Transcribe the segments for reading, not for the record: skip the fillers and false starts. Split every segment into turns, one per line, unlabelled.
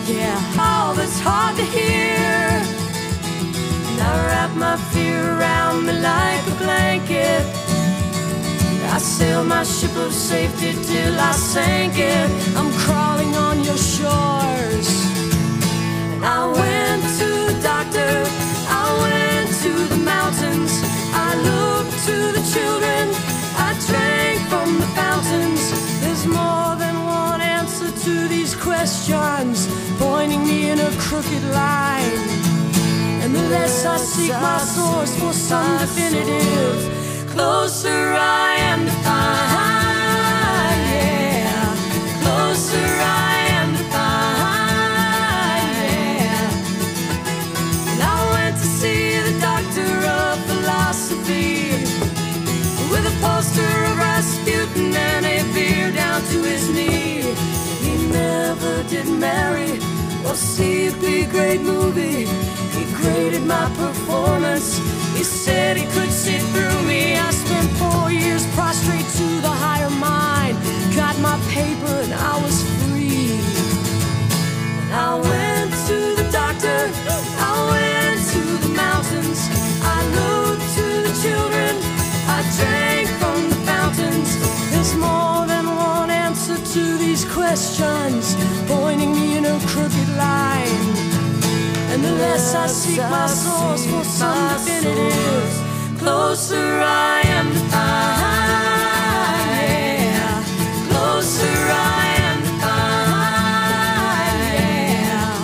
Yeah, all that's hard to hear. And I wrap my fear around me like a blanket. I sailed my ship of safety till I sank it. I'm crawling on your shores. And I went to the doctor, I went to the mountains, I looked to the children, I drank from the fountains. There's more than one answer to these questions, pointing me in a crooked line. And the less I seek my source for some definitive, closer I am to find, yeah. Closer I am to find, yeah. And I went to see the doctor of philosophy, with a poster of Rasputin and a beard down to his knee. He never did marry or see a big great movie. He graded my performance. He said he could see through me. I spent 4 years prostrate to the higher mind. Got my paper and I was free. And I went to the doctor, I went to the mountains, I looked to the children, I drank from the fountains. There's more than one answer to these questions, pointing me in a crooked line. And the less I seek my source for some definitives, closer I am to find, yeah. Closer I am to find, yeah.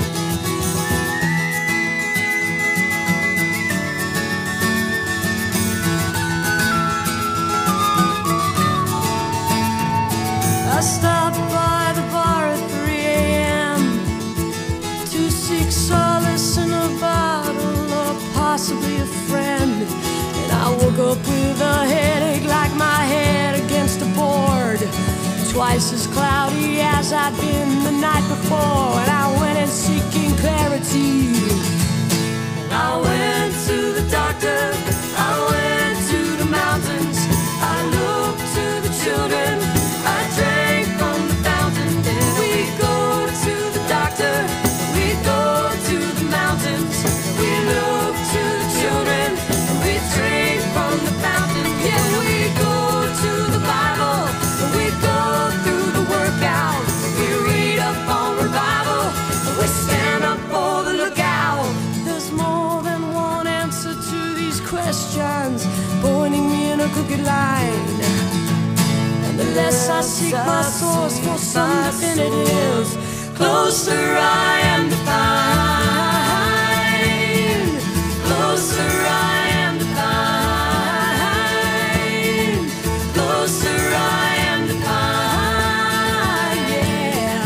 I stopped by the bar at 3 a.m. to seek solace in a bottle or possibly a friend. And I woke up with a headache like my head against a board, twice as cloudy as I'd been the night before. And I went in seeking clarity. And I went to the doctor, I went to the mountains, I looked to the children, I drank from the fountain. And we go to the doctor, we go to the mountains, we look to the children, we drink from the fountain. Yeah, we go to the Bible, we go through the workout, we read up on revival, we stand up for the lookout. There's more than one answer to these questions, pointing me in a crooked line. And the less I seek my source for some definitives, closer I am to find. Closer I am to find. Closer I am to find, yeah.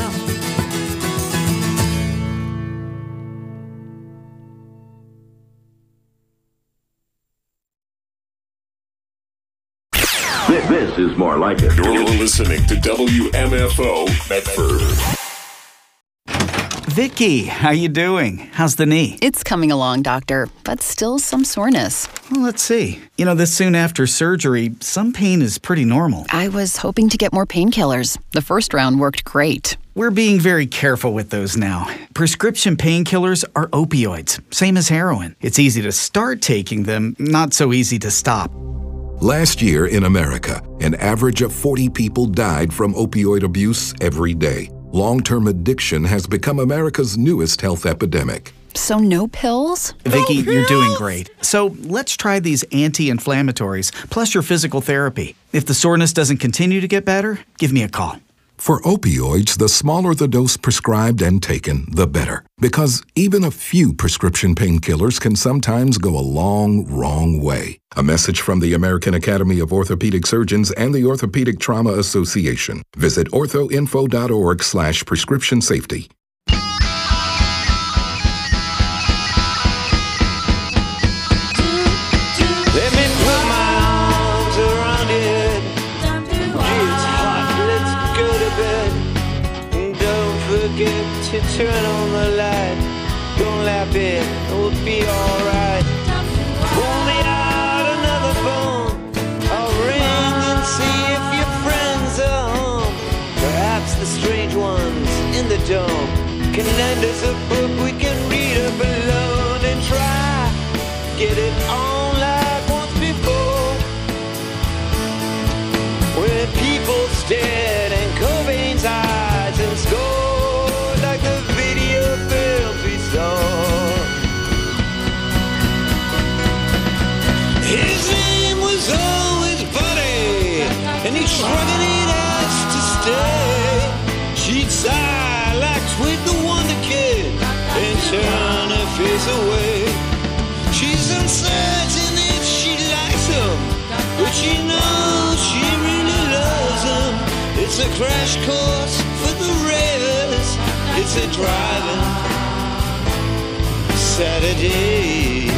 This is more like it.
You're listening to WMFO Medford.
Vicky, how you doing? How's the knee?
It's coming along, doctor, but still some soreness.
Well, let's see. This soon after surgery, some pain is pretty normal.
I was hoping to get more painkillers. The first round worked great.
We're being very careful with those now. Prescription painkillers are opioids, same as heroin. It's easy to start taking them, not so easy to stop.
Last year in America, an average of 40 people died from opioid abuse every day. Long-term addiction has become America's newest health epidemic.
So no pills?
Vicky, you're doing great. So let's try these anti-inflammatories, plus your physical therapy. If the soreness doesn't continue to get better, give me a call.
For opioids, the smaller the dose prescribed and taken, the better. Because even a few prescription painkillers can sometimes go a long, wrong way. A message from the American Academy of Orthopedic Surgeons and the Orthopedic Trauma Association. Visit orthoinfo.org/prescription safety.
Let me put my arms around it. It's hot, let's go to bed. Don't forget to turn on the light. Don't laugh it, it'll be alright. Pull me out another phone. I'll ring and see if your friends are home. Perhaps the strange ones in the dome. can lend us a book we can read up alone and try get it on like once before, where people stared and Cobain's eyes and scored like the video films we saw. His name was always Buddy, and he'd shrug and he'd ask to stay. She'd sigh like Tweet the Wonder Kid and turn her face away. She's uncertain if she likes him, but she knows she really loves him. It's a crash course for the ravers. It's a driving Saturday.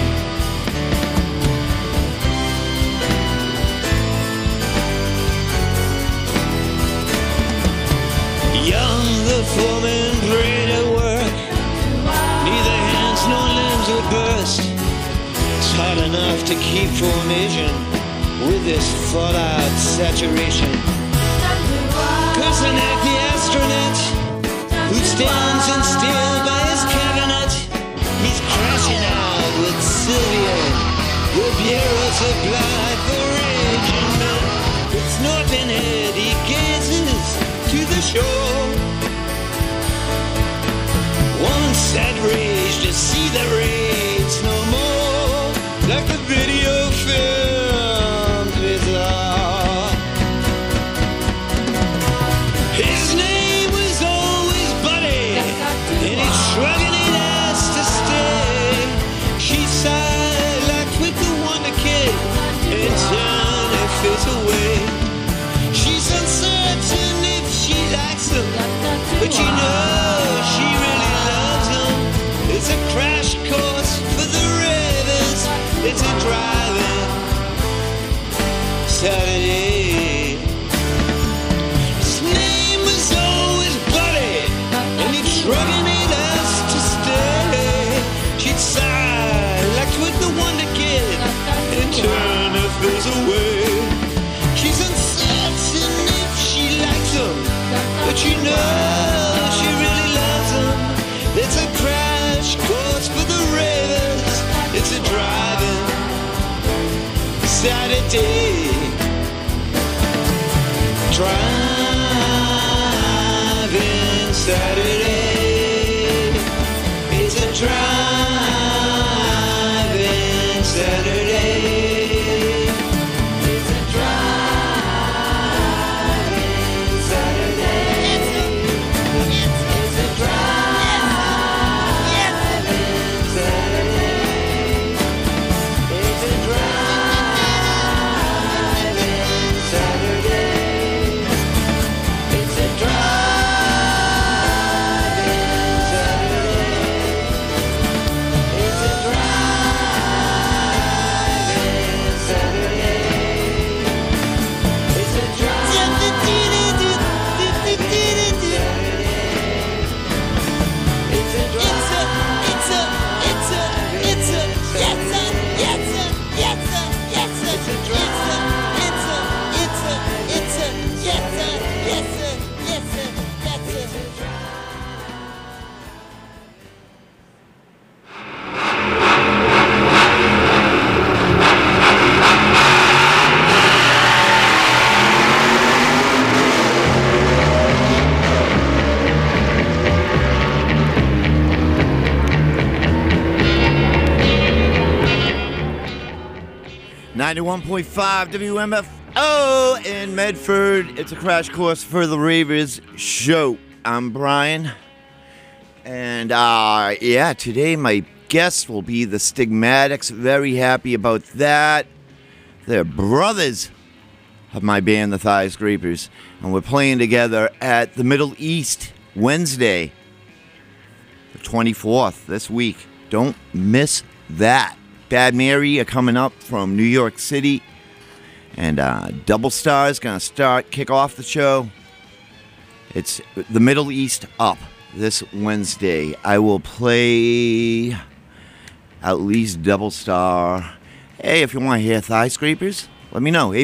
Young, the foreman prayed at work. Neither hands nor limbs would burst. It's hard enough to keep formation with this fallout saturation. Kursanek, the astronaut, who stands in still by his cabinet, he's crashing out with Sylvia. The bureau supplied for raging men. It's Norton Head, he gazes to the shore. One sad rage to see the raids no more, like the video films we saw. His name was always Buddy, and he'd shrug and he'd ask to stay. She sighed like Tweet the Wonder Kid and turned her face away. She's uncertain if she likes him, but you know she really loves him. It's a crash course for the ravers. It's a driving Saturday. His name was always Buddy, and he'd shrug and he'd ask to stay. She'd sigh like Tweet the Wonder Kid and turn her face away. She's uncertain if she likes him, but you know she really loves him. It's a crash course for the ravers. It's a driving Saturday. Driving Saturday. It's a driving Saturday. It's a driving Saturday. It's a driving Saturday. It's a driving Saturday. It's a driving Saturday. It's a driving Saturday. It's a .5 WMFO in Medford. It's a crash course for the Ravers show. I'm Brian. And yeah, today my guest will be the Stigmatics. Very happy about that. They're brothers of my band, the Thigh Scrapers. And we're playing together at the Middle East Wednesday, the 24th, this week. Don't miss that. Bad Mary are coming up from New York City. And Double Star is going to kick off the show. It's the Middle East up this Wednesday. I will play at least Double Star. Hey, if you want to hear Thigh Scrapers, let me know.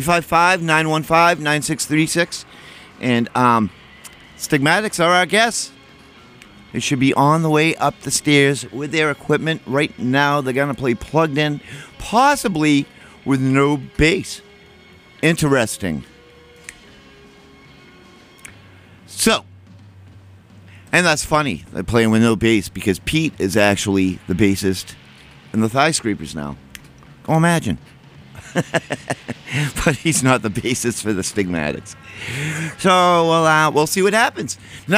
855-915-9636. And Stigmatics are our guests.
It should be on the way up the stairs with their equipment. Right now, they're going to play plugged in, possibly with no bass. Interesting. So, and that's funny, they're playing with no bass because Pete is actually the bassist in the Thigh Scrapers now. Go imagine. But he's not the bassist for the Stigmatics. So, we'll see what happens.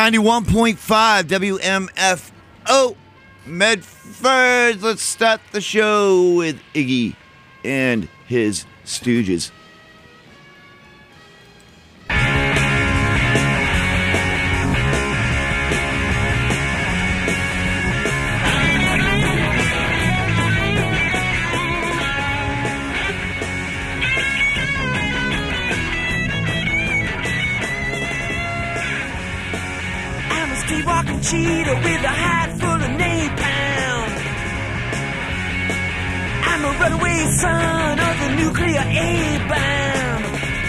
91.5 WMFO Medford. Let's start the show with Iggy and his Stooges.
Walking cheetah with a hide full of napalm. I'm a runaway son of the nuclear A-bomb.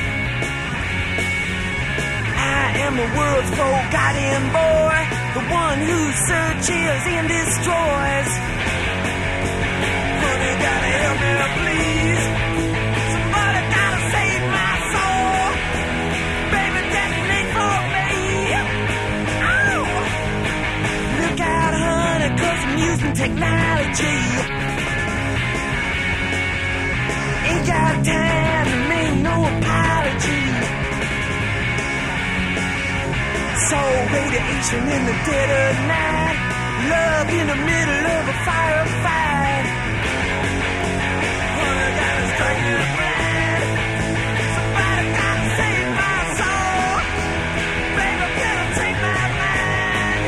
I am the world's forgotten boy, the one who searches and destroys. Honey, gotta help me, please. Somebody gotta save my soul. Baby, detonate for me. Look out, honey, 'cause I'm using technology. Ain't got time to make no apology. So radiation in the dead of night, love in the middle of a firefight. Honey, gotta strike me blind. Somebody gotta save my soul. Baby, better take my mind.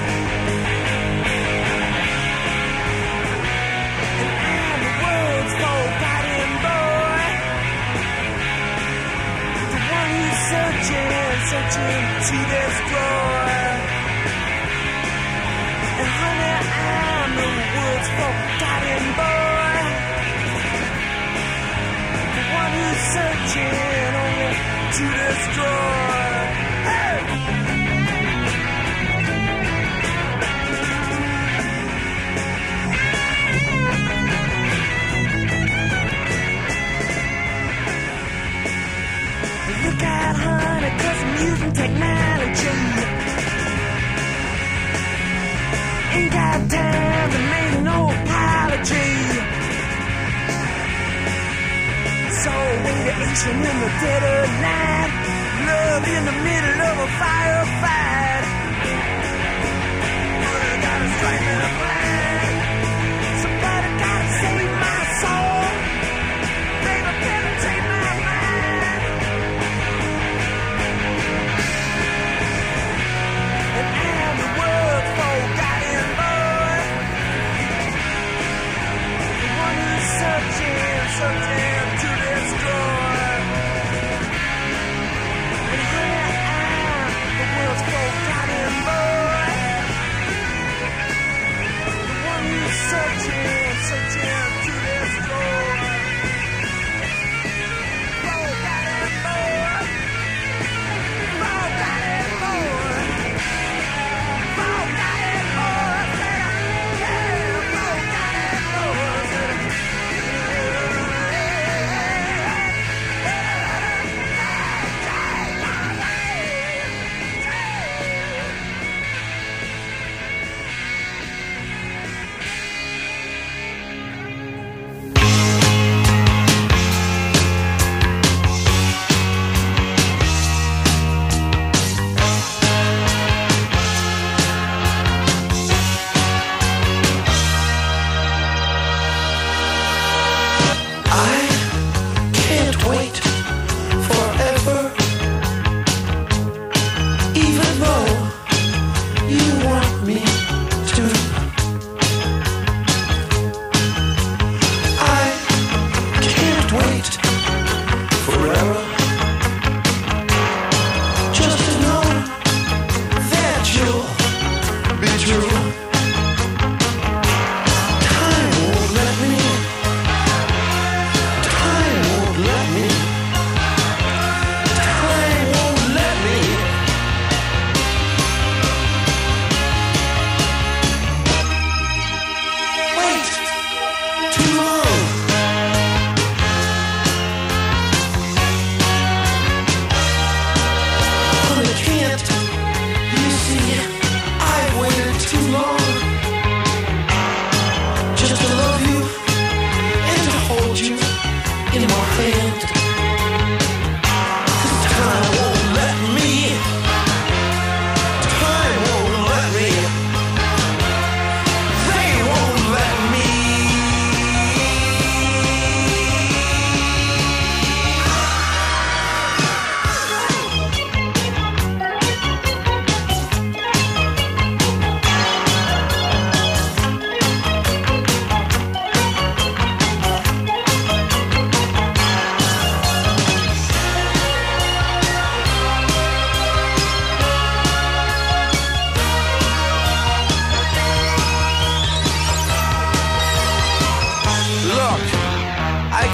And I'm the world's forgotten boy, the one who's searching to destroy. And honey, I'm the world's forgotten boy, the one who's searching only to destroy. Hey! Look out, honey, 'cause I'm using technology. Ain't got time to make no apology. So radiation in the dead of night, love in the middle of a firefight. Honey, gotta strike me blind. Somebody gotta save my soul. Baby, better take my mind. And I'm the world's forgotten boy, the one who's searching to destroy. And here I'm the world's forgotten boy, the one who's searching to destroy. Forgotten boy, forgotten boy.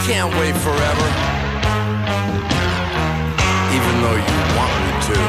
can't wait forever, even though you want me to.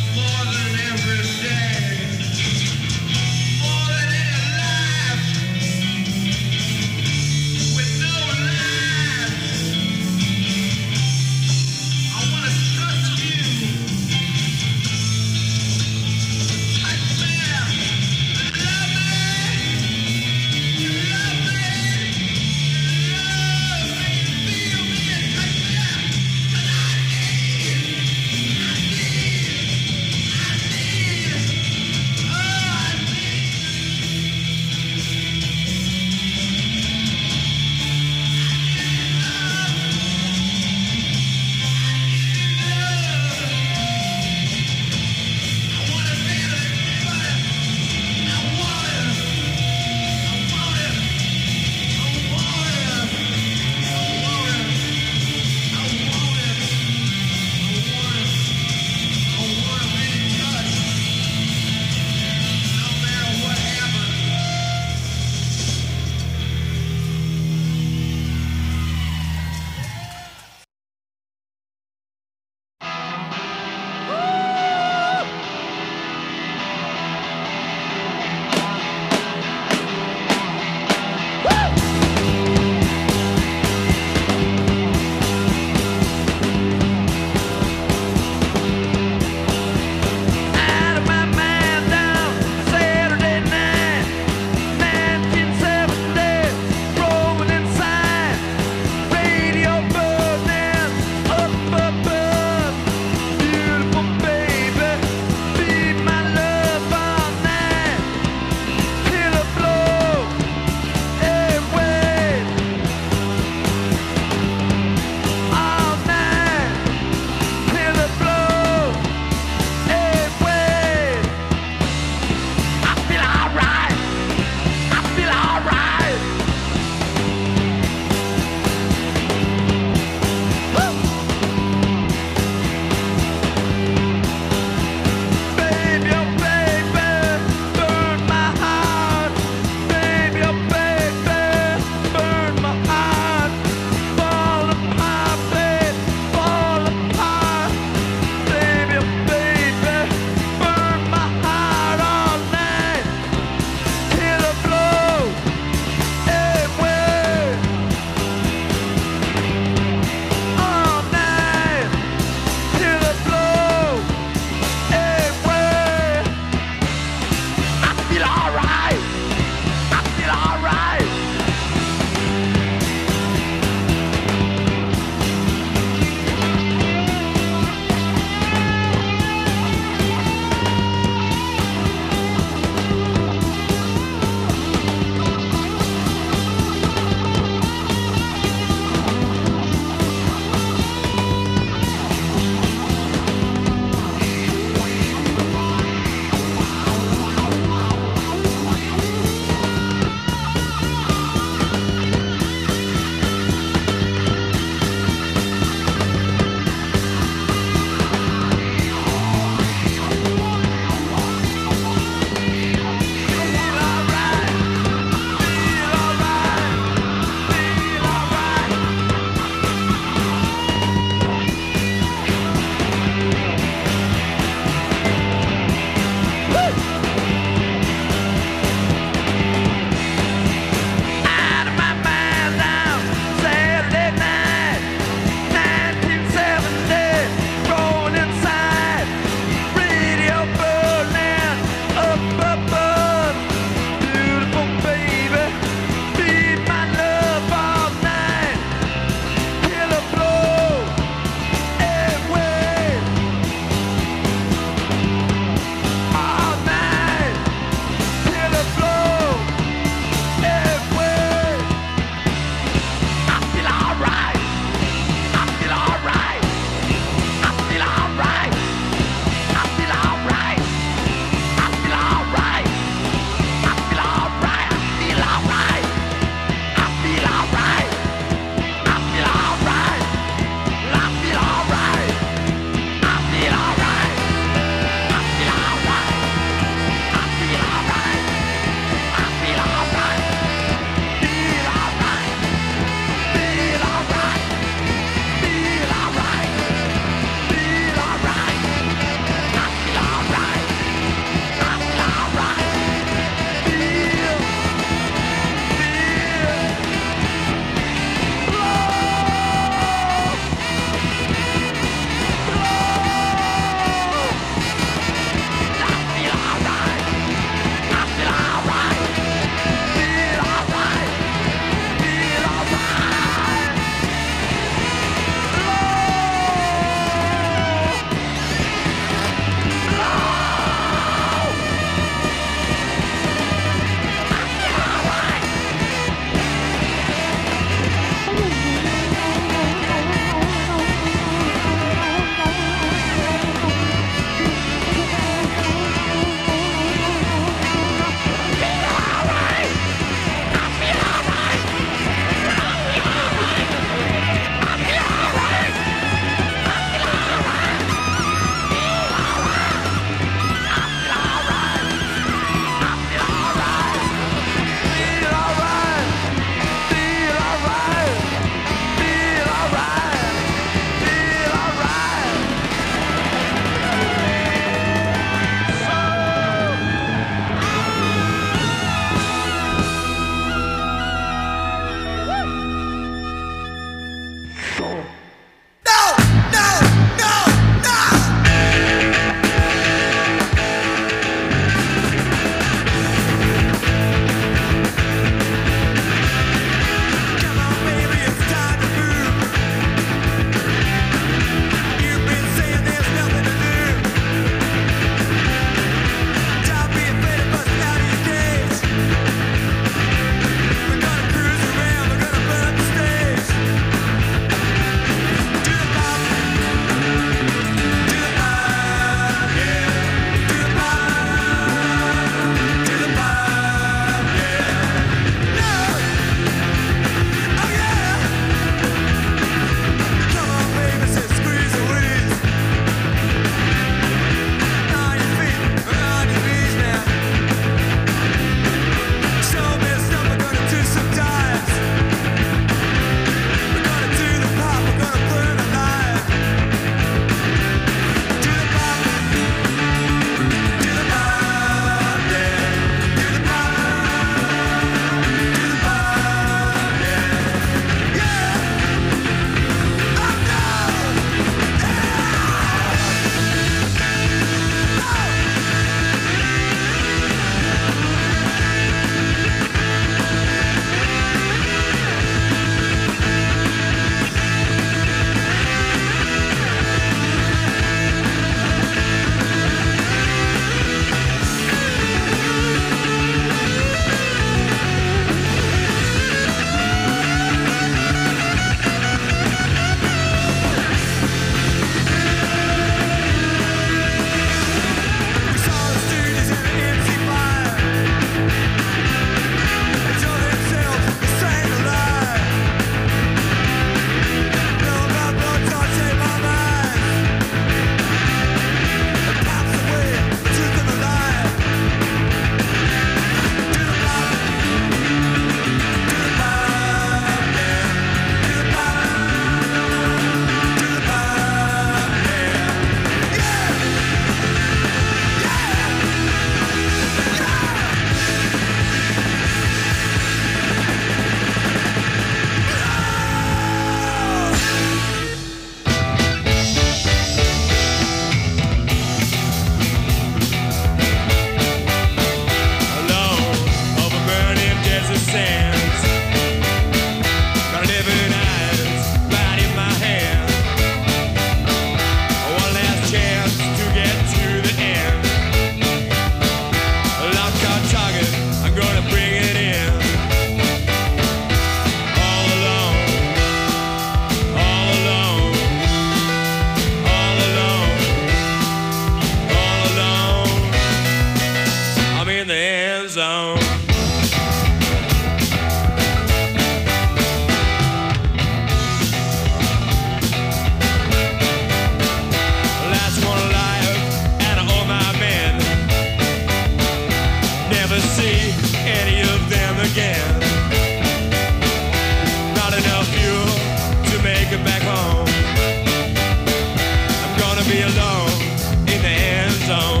be alone in the end zone.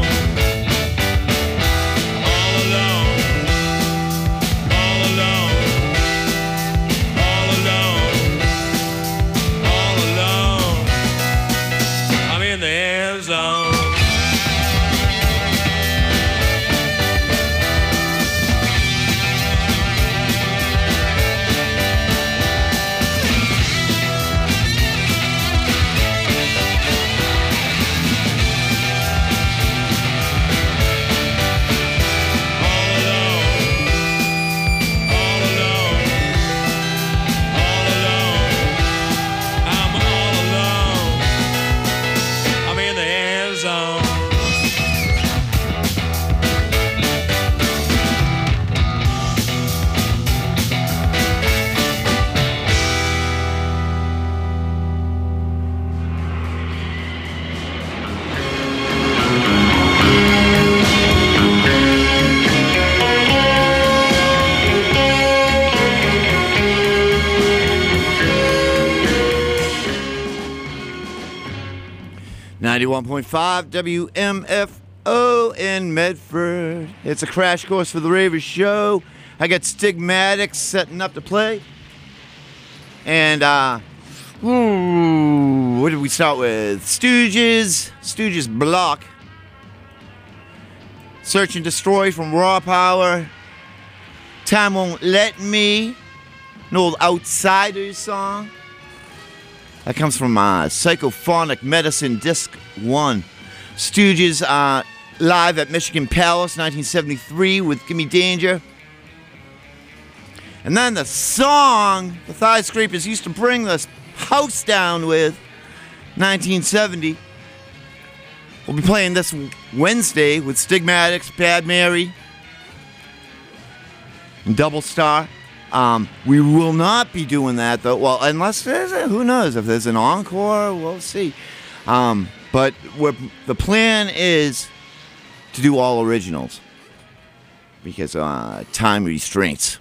All alone, all alone, all alone, all alone. I'm in the end zone. .5 WMFO in Medford. It's a crash course for the Ravers show. I got Stigmatics setting up to play. And, what did we start with? Stooges Block. Search and Destroy from Raw Power. Time Won't Let Me. An old Outsiders song. That comes from Psychophonic Medicine Disc 1. Stooges live at Michigan Palace, 1973 with Gimme Danger. And then the song the Thigh Scrapers used to bring the house down with, 1970. We'll be playing this Wednesday with Stigmatics, Bad Mary, and Double Star. We will not be doing that, though. Well, unless there's who knows, if there's an encore, we'll see. But the plan is to do all originals because time restraints.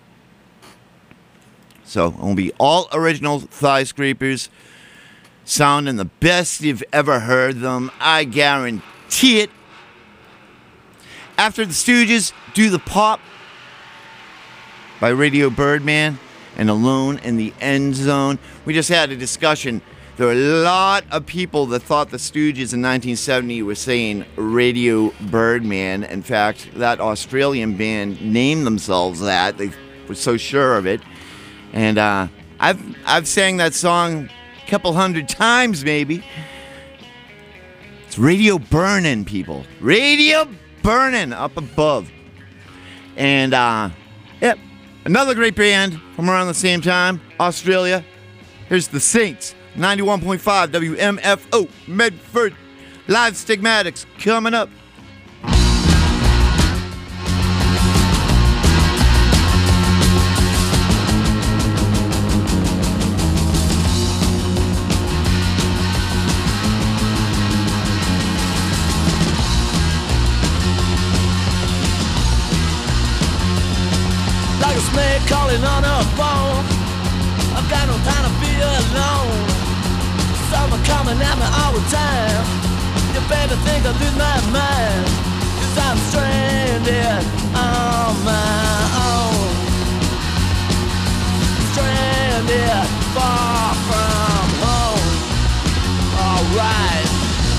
So it'll be all original Thigh Scrapers, sounding the best you've ever heard them. I guarantee it. After the Stooges, Do the Pop by Radio Birdman and Alone in the End Zone. We just had a discussion. There were a lot of people that thought the Stooges in 1970 were saying Radio Birdman. In fact, that Australian band named themselves that. They were so sure of it. And I've sang that song a couple hundred times, maybe. It's Radio Burnin', people. Radio Burnin' up above. And, yep. Another great band from around the same time, Australia. Here's the Saints, 91.5 WMFO, Medford. Live Stigmatics coming up.
Calling on a phone, I've got no time to be alone. Summer coming at me all the time. You better think I lose my mind, 'cause I'm stranded on my own. Stranded far from home. Alright,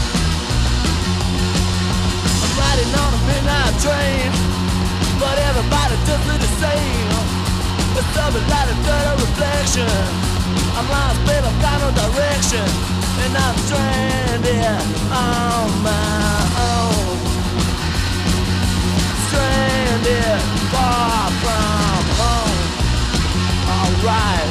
I'm riding on a midnight train, but everybody does me the same. It's something like a dirty reflection. I'm lost, babe, I've got no direction, and I'm stranded on my own. Stranded far from home. Alright.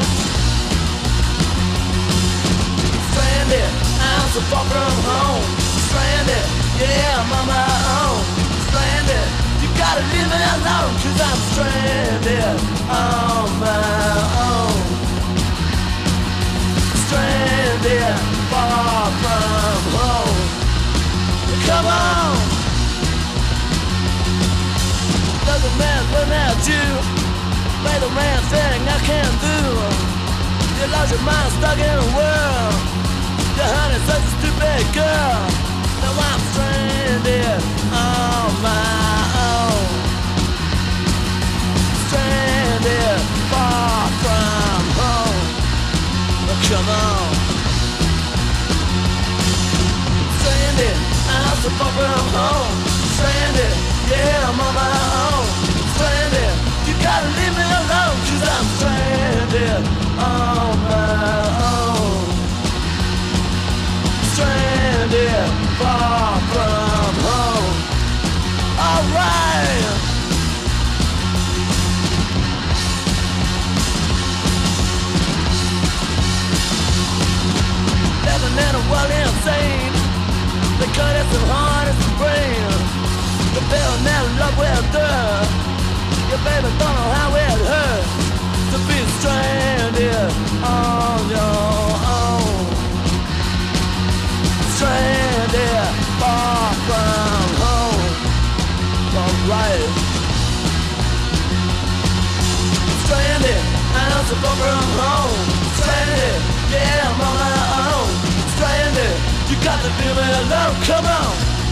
Stranded, I'm so far from home. Stranded, yeah, I'm on my own. Stranded, you gotta leave me alone, 'cause I'm stranded on my own. Stranded far from home. Come on. Doesn't matter when at you. Play the man thing I can't do. You lost your mind stuck in a world. Your honey's such a stupid girl. so far from home. Stranded, yeah, I'm on my own. Stranded, you gotta leave me alone, 'cause I'm stranded on my own. Stranded, far from home. Alright. Living in a world insane. They cut it so hard as the brain. The bill never love will do. Your baby don't know how it hurts to be stranded on your own. Stranded far from home. Alright. Stranded, I'm so far from home. Stranded, yeah, I'm on my own. Stranded, you got to leave me alone, come on.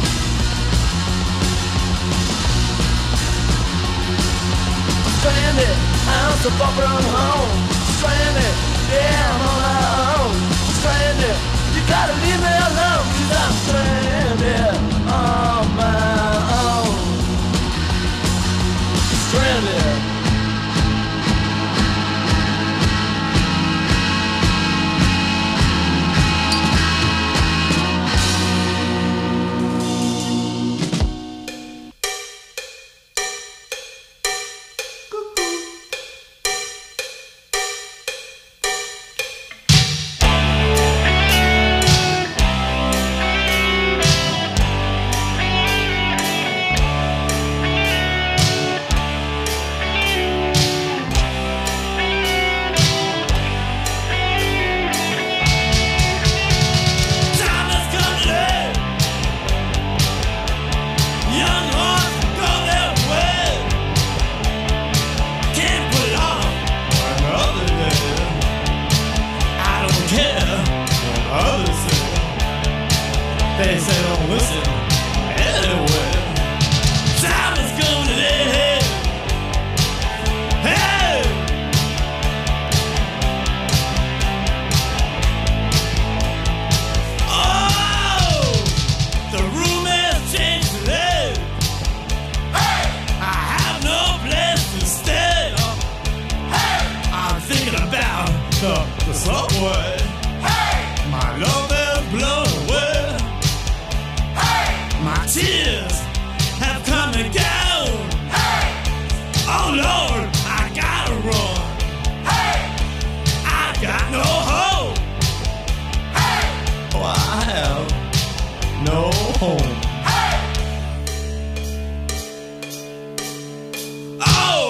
Stranded, I'm so far from home. Stranded, yeah, I'm on my own. Stranded, you gotta leave me alone, 'cause I'm stranded on my own. Stranded.
They say don't listen anyway. Time is going to live. Hey! Oh! The room has changed today. Hey! I have no place to stay. Hey! I'm thinking about the subway. Hey! My love has blown away. My tears have come and gone. Hey! Oh Lord, I gotta run. Hey! I got no hope. Hey! Oh, I have no home. Hey! Oh!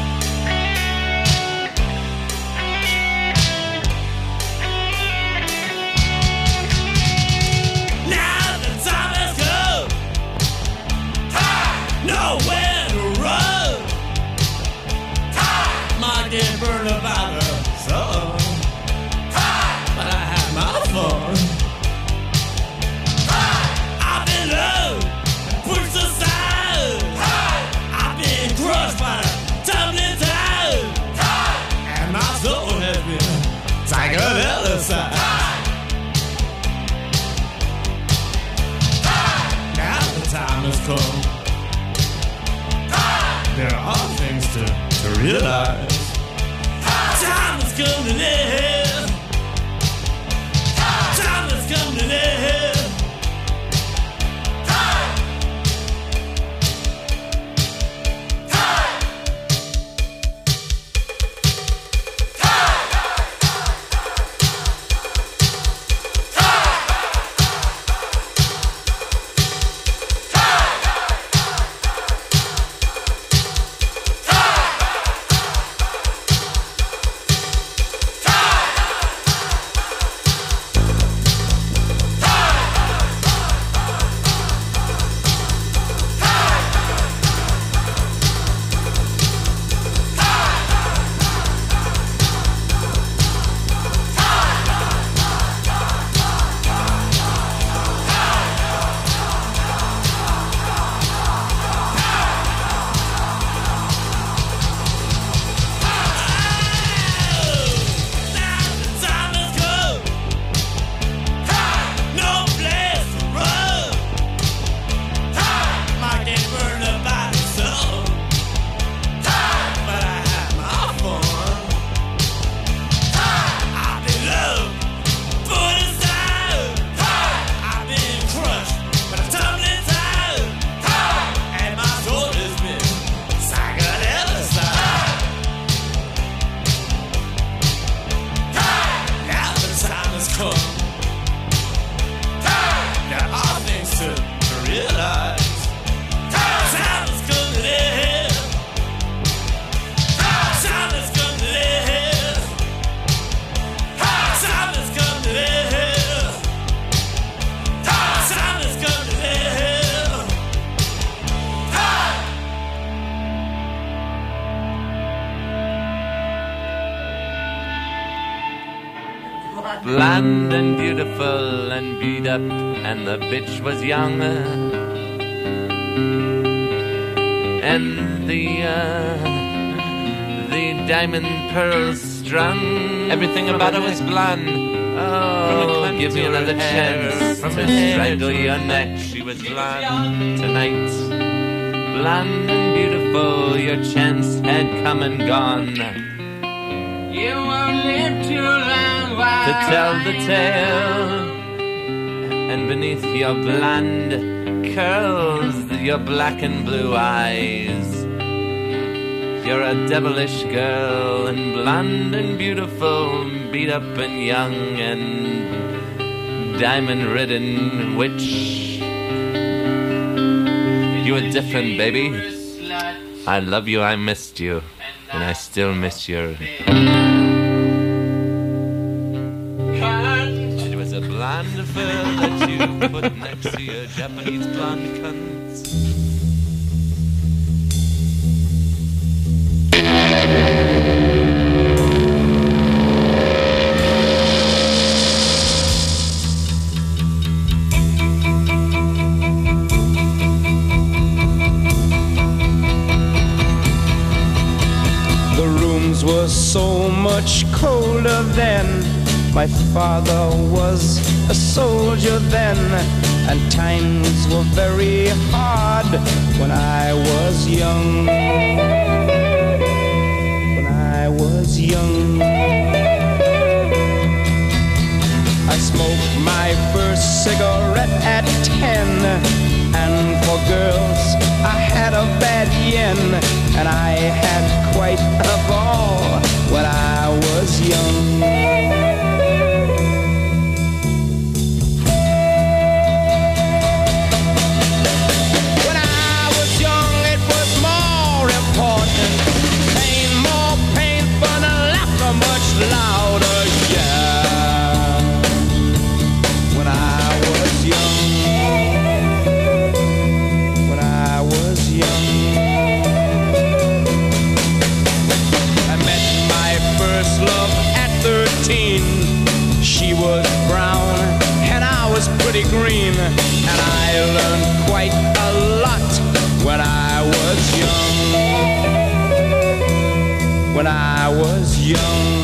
Nowhere to run. Time. Might get burned up by the sun. Time. But I had my fun. Time. I've been loved and pushed aside. Time. I've been crushed by the tumbling tide. Time. And my soul has been taken to the other side. Time. Now the time has come. There are things to realize. Time has come to live. Time has come to live. Time.
bland and beautiful and beat up, and the bitch was young. And the diamond pearls strung. Everything about her was bland. Oh, give me another chance to strangle your neck. She was bland tonight. Bland and beautiful, your chance had come and gone. You won't live too long to tell the tale. And beneath your bland curls, your black and blue eyes, you're a devilish girl, and blonde and beautiful, beat up and young and diamond-ridden witch. You were different, baby. I love you, I missed you, and I still miss you. It was a blonde affair that you put next to your Japanese blonde cunts.
The rooms were so much colder then. My father was a soldier then, and times were very hard when I was young. When I was young, I smoked my first cigarette at 10, and for girls I had a bad yen, and I had quite a ball when I was young. Louder, yeah. When I was young, when I was young, I met my first love at 13. She was brown and I was pretty green, and I learned quite a lot when I was young. When I was young.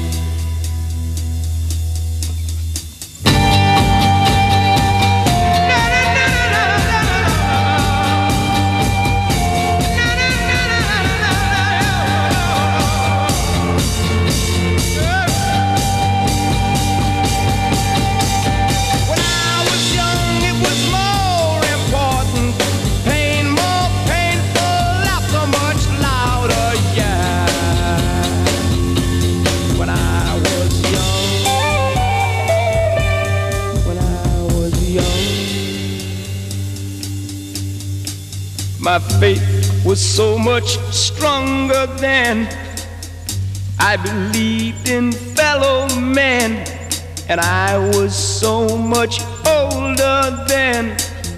My faith was so much stronger then. I believed in fellow men, and I was so much older then.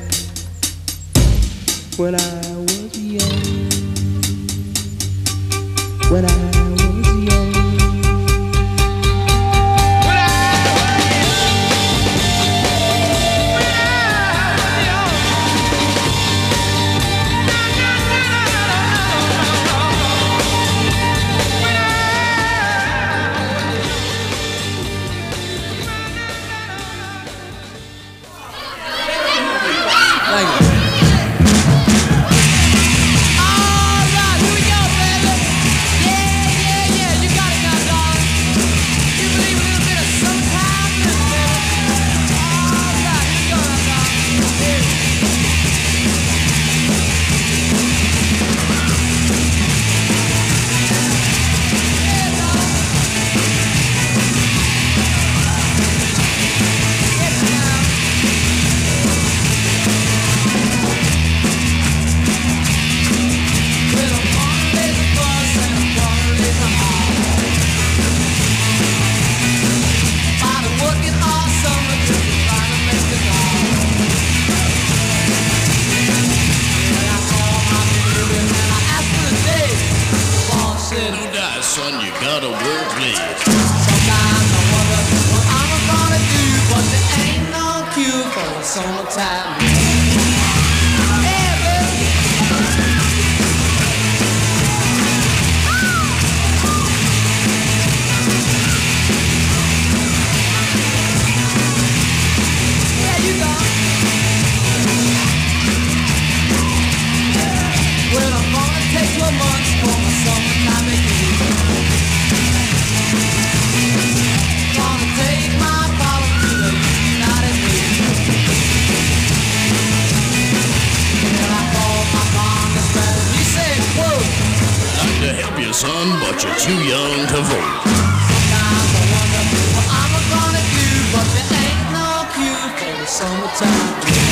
When I was young, when I was young.
Son, you gotta work late.
Sometimes I wonder what I'm
summertime.
To help you, son, but you're too young to vote.
Sometimes I wonder what I'm gonna do, but there ain't no cure for the summertime.